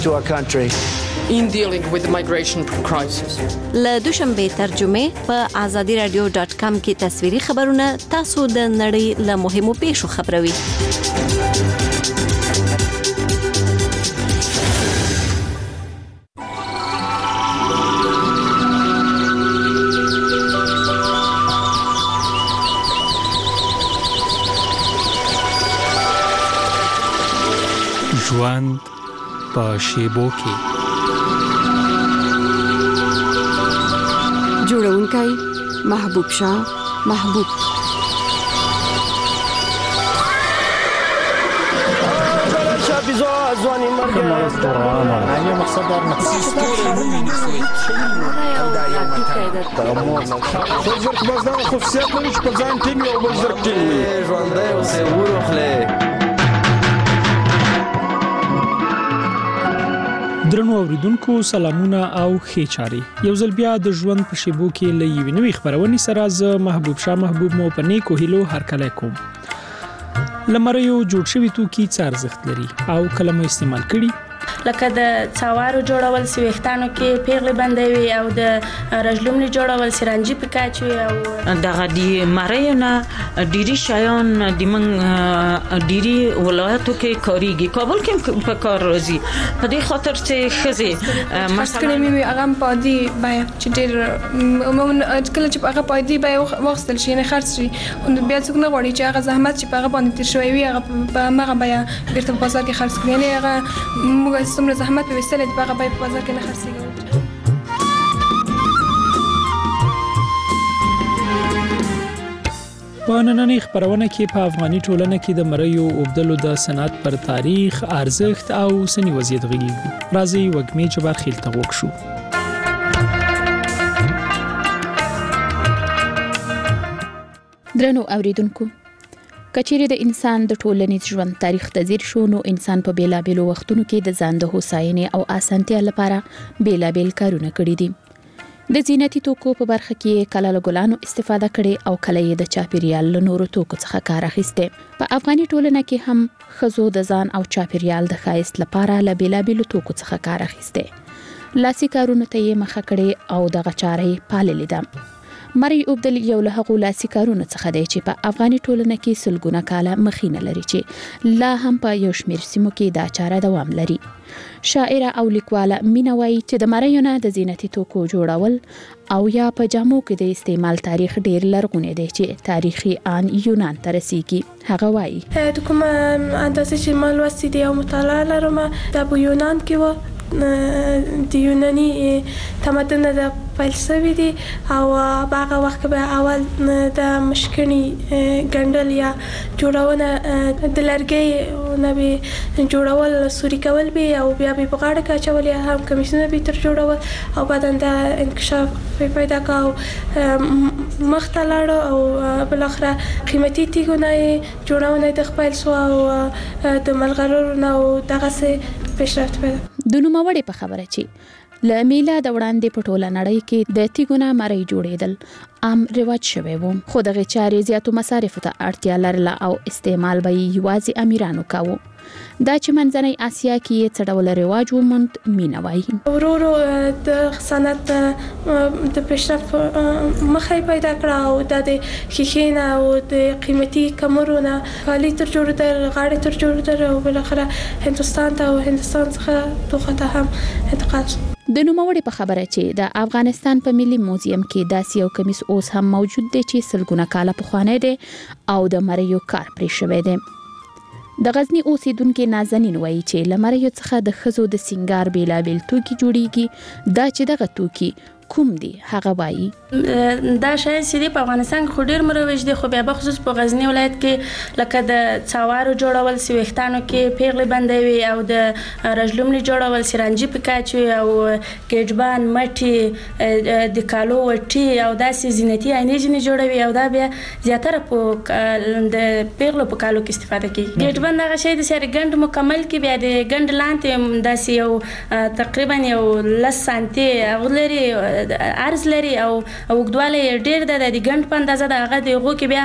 to our country in dealing with the migration crisis. له دوشنبه ترجمه په azadiradio.com کې تصویري خبرونه تاسو د نړۍ له مهمو پیښو خبروي. ژوند په شیبو کې جوړونکی محبوب شاه محبوب درنو اوریدونکو سلامونه او ښه چاري. یو ځل بیا د ژوند په شیبو کې له یوې نوې خبرونې سره ز محبوب شاه محبوب مو په نیکو هیلو هرکلی کوم. لمریو جوړ شوی توکي څه ارزښت لري او کله مو استعمال کړي؟ لکه د څوارو جوړول سويختانو کې پیغلې بندوي او د رجلومني جوړول سرنجي پکاچوي او دغه دی مریونه ډيري شایان د من ډيري ولایتو کې کاریږي. کابل کې په کار راځي په دې خاطر چې خزي مثلا مې هغه پادي بای چې ډېر عموما کله چې هغه پادي بای وختل شي نه خرڅ شي بیا څوک نه غواړي چې هغه زحمت چې هغه باندې تیر شوی وي هغه په هغه بیا بیرته په بازار کې خرڅ کړي نه هغه موږ څومره زحمت په وسیله د هغه بای په بازار کې نه خرڅيږي. په نننۍ خبرونه کې په افغاني ټولنه کې د مریو اوبدلو د صنعت پر تاریخ، ارزښت او سنی وضعیت غږیږو. راځي وګمې چې برخې ته وښو. درنو اوریدونکو، کچېره د انسان د ټولنیز ژوند تاریخ ته ځیر شو نو انسان په بیلابېلو وختونو کې د ځان د هوساینې او اسانتیا لپاره بیلابېل کارونه کړي دي. د زینتي توکو په برخه کې کله له ګلانو استفاده کړي او کله یې د چاپیریال له نورو توکو څخه کار اخیسته. په افغاني ټولنه کې هم خزو د ځان او چاپیریال د ښایست لپاره له بیلابېلو توکو څخه کار اخیسته. لاسي کارونو ته یې مخه کړي او دغه چارې پاللې ده. مری اوبدل یو له هغو لاسي کارونو څخه دی چې په افغاني ټولنه کې سلګونه کاله مخینه لري چې لا هم په یو شمېر سیمو کې دا چاره دوام لري. شاعره او لیکواله مینا وایي چې د مریونه د زینتي توکو جوړول او یا په جامو کې د استعمال تاریخ ډیر لرغونی دی چې تاریخي آن یونان ته رسیږي. هغه وایي د کوم اندازې چې ما لوستې دي او مطالعه لرم د یونان کې و د یوناني تمدن د پیل شوی دي او هغه وخت به اول د مشکڼي ګندل یا جوړونه د لرګي نه به جوړول سوري کول به او بیا به بغاړه کاچول یا هم کمیسونه به تر جوړول او بعد د انکشاف پیدا کاو مختلړ او بل اخره قیمتي تیګونه جوړونه د خپل سو او د ملغلرو نو دغه څه پیشرفت پیدا. د نوموړې په خبره چې له میلاد وړاندې په ټوله نړۍ کې د تیګونه مری جوړېدل عام رواج شوی و، خو دغه چارې زیاتو مصارفو ته اړتیا لرله او استعمال به یوازې امیرانو کاوه. دا چې منځنۍ اسیا کې یې څه ډول رواج وموند مینا وایي. ورو د صنعت د پیشرفت مخه پیدا کړه او د خښینه او د قیمتي کمرونه کالي تر جوړېدل غاړې تر جوړېدل او بل اخره هندستان ته او هندستان څخه دوحه ته هم انتقال شو. د نوموړې په خبره چې د افغانستان په ملي موزیم کې داسې یو کمیس اوس هم موجود دی چې سلګونه کاله پخوانی دی او د مریو کار پرې شوی دی. د غزنی اوسیدونکو نازنین وایي چې لمریو څخه د خزو د سنگار بیلابل توکي جوړیږي. دا چې دغه توکي کوم دي هغه وایي دا شاید سړي په افغانستان کې ډېر مروج دي، خو بیا په خصوص په غزنی ولایت کې لکه د څوارو جوړول سويختانو کې پیغلې بندوي او د رجلومني جوړول سرنجي پکاچوي او ګډبان مټي د کالو وټي او داسې زینتي عینې جوړوي او دا بیا زیاتره په د پیغلو په کالو کې استفاده کوي. ګډبان هغه شی د سره ګند مکمل کې بیا د ګند لاندې داسې یو تقریبا یو 10 سانتي او لري عرض لري او وګدواله ډیر د ګڼ په اندازه د هغه د غو کې بیا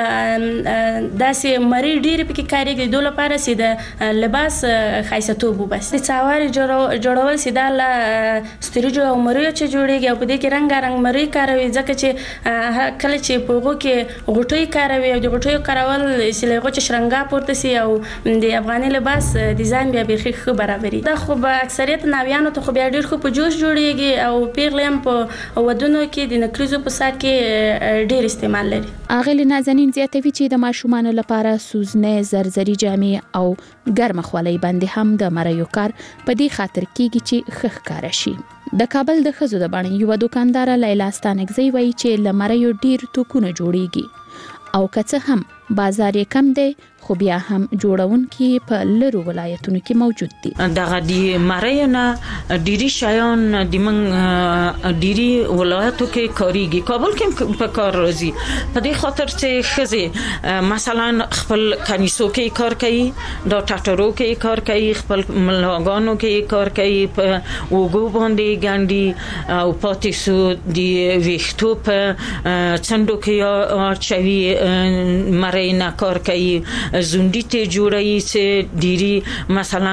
داسې مری ډیر پکې کاریږي د لپاره سي د لباس خاصیتوب بس د څاوري جوړول سي د ستریجو او مری چې جوړيږي او په دې کې رنگ مری کاروي ځکه چې کله چې په غو کې غټي کاروي او د غټي کارول سي لغه چې شرنګا پورته سي او د افغاني لباس ډیزاین بیا به خو برابرۍ دا خو به اکثریت ناویانو ته خو بیا ډیر خو په جوش جوړيږي او پیغلم په ودونو کې د نکریزو په سات کې ډیر استعمال لري. اغلی نازنین زیاتوي چې د ماشومان لپاره سوزنه زرزري جامې او ګرم خولۍ باندې هم د مریو کار په دې خاطر کېږي چې خخ کار شي. د کابل د خزو د باندې یو دکاندار لیلا ستانګزی وایي چې لمریو ډیر توکونه جوړيږي او کڅ هم بازار یې کم دی خو بیا هم جوړونکي په لرو ولایتونو کې موجود دي. دغه د مرینا ډيري شایان د من ډيري ولایتو کې کاریږي کابل کې په کار راځي په دې خاطر چې خزه مثلا خپل کمیسو کې کار کوي دا ټاټرو کې کار کوي خپل ملاګانو کې کار کوي په وګو باندې ګاندي او پاتې سو د ویختو په څنډو کې چوي مرینا کار کوي زوندی ته جوړی چې ډيري مثلا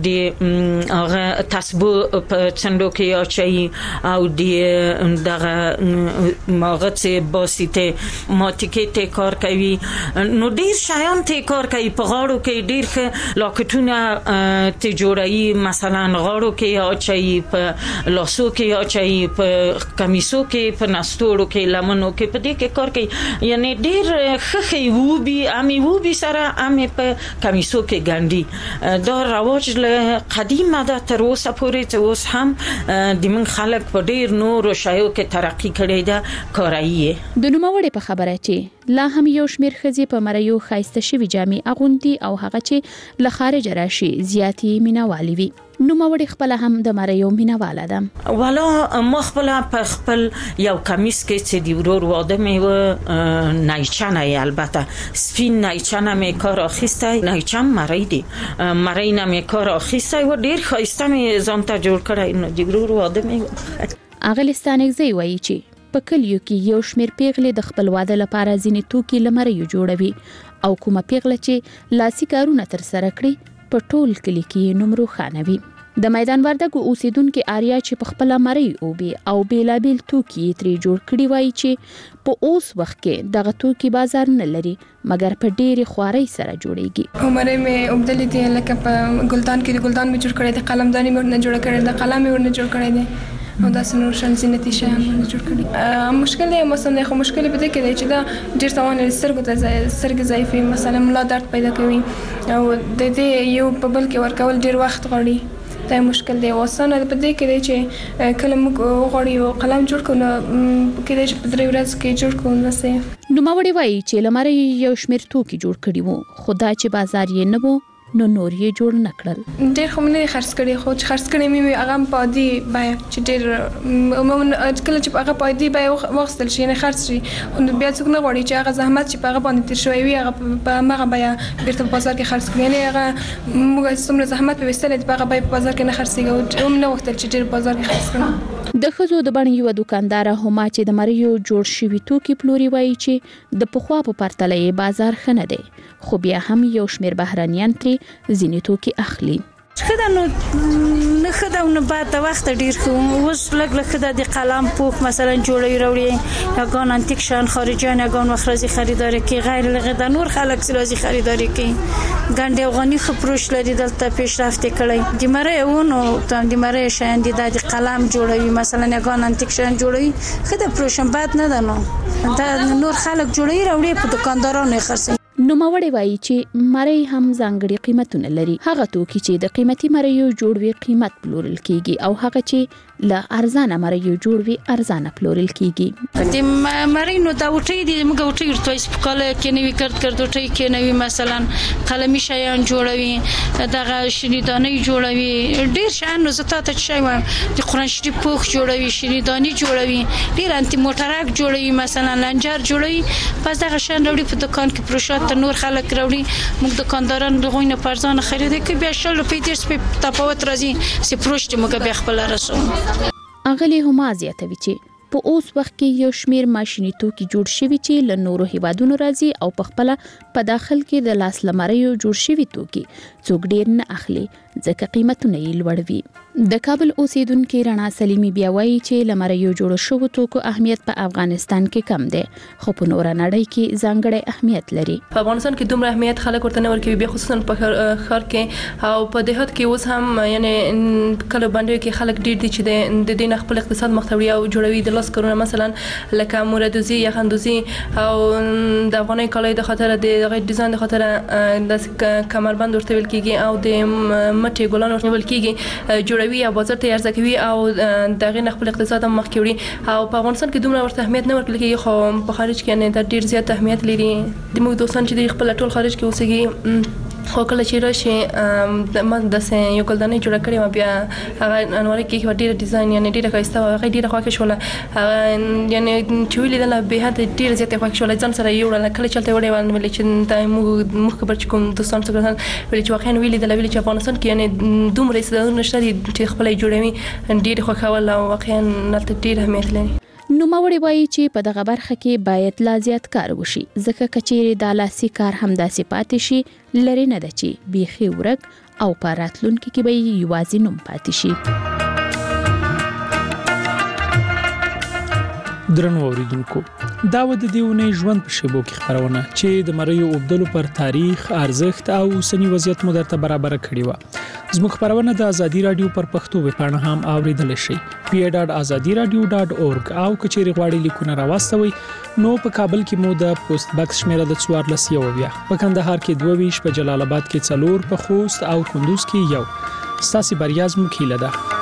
د هغه تسبو په څنډو کې اچي او د دغه ماغه چې باسیته ماتیکې ته کار کوي نو ډیر شایان ته کار کوي په غاړو کې ډیر لاکټونه ته جوړی مثلا غاړو کې اچي په لاسو کې اچي په کمیسو کې په نستورو کې لمنو کې په دې کې کار کوي یعنی ډیر خخي ووبي امي ووبي سره امي په کمیسو کې ګاندي دا رواج له قدیمه ده تر اوسه پورې چې اوس هم د من خلک په ډیر نور شایو کې ترقی کړي ده کارایي د نوموړي په خبره چې لا هم یو شمیر خزي په مریو خایسته شوی جامې اغوندي او هغه چې له خارج راشي زیاتی مینوالي وي نوموړي خپل هم د مریو مینواله ده والا ما خپل یو کمیس کې چې دی ورور واده مې و نایچانه البته سپین نایچانه مې کار اخیسته نایچان مری دی مری نه مې کار اخیسته و ډیر خایسته مې ځانته جوړ کړای نو دی ورور واده مې اغلستانګزی وایي چې په کلیو کې یو شمیر پیغلې د خپل واده لپاره ځینې توکي لمریو جوړوي او کومه پیغله چې لاسي کارونه تر سره کړی په ټول کلی کې نمرو خانوي د میدان وردګو اوسیدونکو آریا چې په خپل مری او او بیلابل توکي تری جوړ کړی وای چې په اوس وخت کې دغه توکي بازار نه لري مګر په ډېری خواري سره جوړيږي عمره مې عبدالله دی لکه په ګلدان کې ګلدان مې جوړ کړی دی قلمداني مې ورنه جوړ کړی دی قلم مې ورنه جوړ کړی دی او دا سنور شان زینتي شیان مې جوړ کړی مشکل دی مثلا خو مشکل به دی کې چې دا ډېر څوان سترګې ضعیفې مثلا ملا درد پیدا کوي او د دې یو په بل کې ورکول ډېر وخت غواړي دا مشکل دی وسانه په دې کې دی چې کله موږ غوړی قلم جوړ کړو کې دی چې په درې ورځې کې جوړ کړو نو نوموړي وایي چې لمر یو شمیر توکي جوړ کړي وو خدا چې بازار یې نه وو نو نور یې جوړ نکړل ډېر خو نه خرڅ کړي خو چې خرڅ کړي مې هغه په دې بای چې ډېر کله چې هغه په دې بای وغوښتل شي نه خرڅ شي نو بیا څوک نه غواړي چې هغه زحمت چې هغه باندې تیر شوی وي هغه په هغه بای بیرته په بازار کې خرڅ کړي نه هغه موږ څومره زحمت په وستل چې هغه بای په بازار کې نه خرڅيږي او نه وختل چې ډېر بازار کې خرڅ کړي د خزو د باندې یو دکاندار هما چې د مریو جوړ شوی توکي پلوري وایي چې د پخوا په پرتله بازار خنه دی خو بیا هم یو شمیر بهرانيان تری ځینې توکي اخلي خدا نو نه خدا نو بعد وخت ډیر خو اوس لګ خدا د قلم پوک مثلا جوړي وروړي یا ګان انتیک شان خارجان یا ګان مخرزي خریداري کې غیر لغه نور خلک سلازي خریداري کې ګاندې افغاني خبروش لري دلته پیشرفت کړي د مره ونو تم د مره شان د قلم جوړوي مثلا یا ګان انتیک شان جوړوي خدا پروشن بعد نه دنو دا نور خلک جوړي وروړي په دکاندارانو خرڅي نوموړي وایي چې مری هم ځانګړي قیمتونه لري هغه توکي چې د قیمتي مریو جوړوي قیمت پلورل کیږي او هغه چې له ارزانه مریو جوړوي ارزانه پلورل کیږي د مرینو دا وټي د موږ وټي ورته سپکاله کې نوي کړ وټي کې نوي مثلا قلمي شیان جوړوي دغه شریداني جوړوي ډیر شان زته ته شي د قران شریف پوخ جوړوي شریداني جوړوي ډیر انټي موټرک جوړوي مثلا لنجر جوړوي پس دغه شان وروړي په دکان کې پروشات نور خلک راوړي موږ دکانداران دغه نه پرځانه خریده کې بیا شل روپۍ تیر په تفاوت راځي چې پروشت موږ به خپل رسو اغلی هم زیاتوي چې په اوس وخت کې یو شمیر ماشيني توکي جوړ شوي چې له نورو هیوادونو راځي او په خپل په داخل کې د لاس لمریو جوړ شوي توکي څوک ډیر نه اخلي ځکه قیمتونه یې لوړ وي د کابل اوسیدونکو رڼا سلیمی بیا وایي چې لمریو جوړ شوو توکو اهمیت په افغانستان کې کم دی خو په نور نړۍ کې ځانګړی اهمیت لري په افغانستان کې دومره اهمیت خلک ورته نه ورکوي بیا خصوصا په ښار کې او په دهات کې اوس هم یعنی کله باندې کې خلک ډیر دي چې د دین خپل اقتصاد مختوي او جوړوي د لاس کارونه مثلا لکه موردوزی یا خندوزی او د افغاني کالای د خاطر د ډیزاین د خاطر د کمربند ورته ویل کیږي او د مټي ګلان ورته ویل کیږي جوړوي او بازار ته ارزه کوي او دغه خپل اقتصاد هم مخ کړي او په افغانستان کې دومره ورته اهمیت نه ورکول کیږي خو په خارج کې نه د ډیر زیات اهمیت لري د موږ دوستان چې خپل ټول خارج کې اوسېږي خو کله چې راشي د من د یو ګلدانې جوړ کړې ما بیا هغه انوار کې ډیر ډیزاین یعنی ډیر ښایسته هغه ډیر خوښ شول یعنی چې ویل د به ډیر زیات خوښ شول ځان سره یو کله چلته وړي ول چې د مخ خبر چې کوم دوستان څنګه ویل چې واقعا ویل د ویل چې افغانستان کې یعنی دومره ستاسو نشته چې خپل جوړوي ډیر خوښ ول او واقعا نلته ډیر اهمیت لري نو ماوړي وایي چې په دغه برخه کې باید لا زیات کار وشي ځکه کچېره د لاسي کار هم داسې پاتې شي لري نه د چی بيخي ورک او پاراتلونکو کې به یوازې نوم پاتې شي. درنو اوریدونکو دا و د دیونه ژوند په شیبو کې خبرونه چې د مریو اوبدلو پر تاریخ ارزښت او اوسنی وضعیت مو درته برابر کړی و. زموږ خبرونه د ازادي رادیو پر پښتو ویبپاڼه هم اوریدل شي pa.azadiradio.org او کچېری غواړي لیکونه راوستوي نو په کابل کې مو د پوسټ باکس شمیره د 14 په کندهار کې 22 په جلال آباد کې 4 په خوست او کندوز کې 1 ستاسو بریاز مو کېله ده.